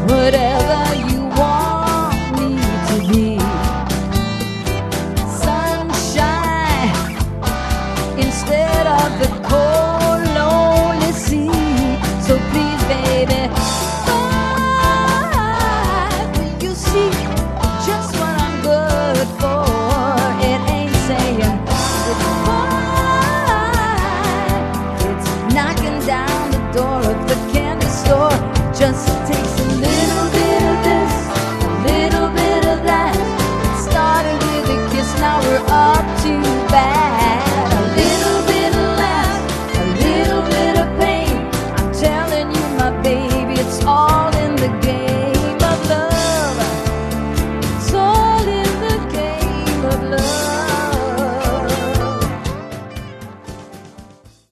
whatever you want me to be. Sunshine instead of the cold, lonely sea. So please, baby, will you see just what I'm good for? It ain't saying goodbye, it's knocking down the door of the candy store. Just take